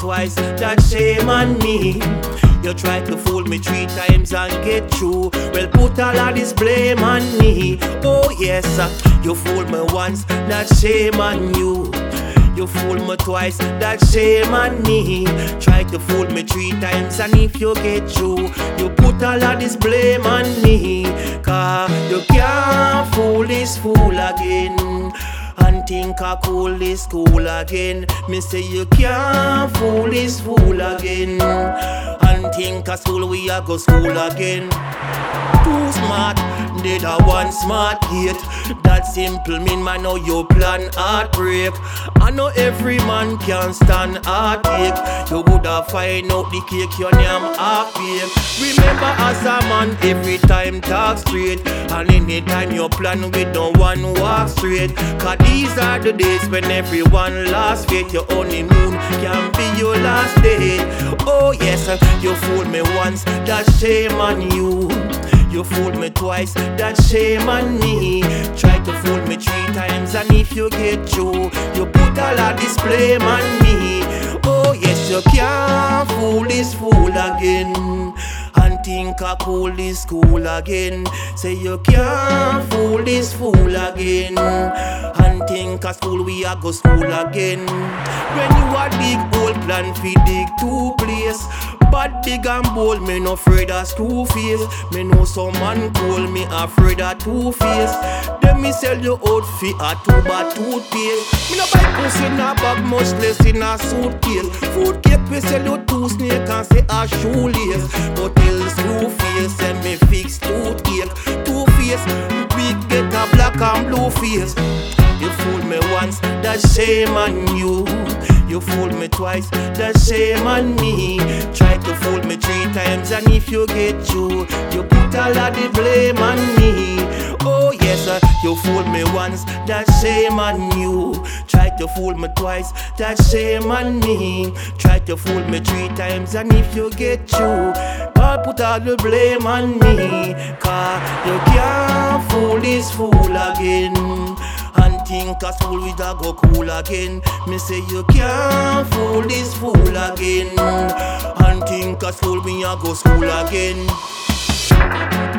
twice, that shame on me. You tried to fool me 3 times and get through. Well, put all of this blame on me. Oh yes, you fooled me once, that shame on you. You fooled me twice, that shame on me. Try to fool me 3 times and if you get through, you put all of this blame on me. Cause you can't fool this fool again and think I cool this cool again. Me say you can't fool this fool again and think a school we a go school again. Too smart, did a one smart hate. That simple mean man know you plan heartbreak. I know every man can stand heartache. You woulda find out the cake your name half bake. Remember as a man every time talk straight, and anytime you plan with no one walk straight. Cause these are the days when everyone lost faith. Your honeymoon can be your last day. Oh yes, you fooled me once, that shame on you. You fooled me twice, that shame on me. Try to fool me 3 times and if you get through, you put all of this blame on me. Oh yes, you can't fool this fool again and think I cool this cool again. Say you can't fool this fool again and think a school we a go school again. When you a dig old plan fi dig 2 place, bad big and bold, me no afraid of screw face. Me know some man call me afraid of 2 face. Then me sell you out fi a 2 bad toothpaste. Me no buy pussy in a bag, much less in a suitcase. Food cake we sell you 2 snake and say a shoelace. But tell screw face and me fix toothache. 2 face, we get a black and blue face. You fooled me once, that shame on you. You fooled me twice, that shame on me. Try to fool me 3 times and if you get through, you put all of the blame on me. Oh yes, you fooled me once, that shame on you. Try to fool me twice, that shame on me. Try to fool me 3 times and if you get through, I'll put all the blame on me. Cause you can't fool this fool again and think a school we da go cool again. Me say you can't fool this fool again and think a school we a go school again.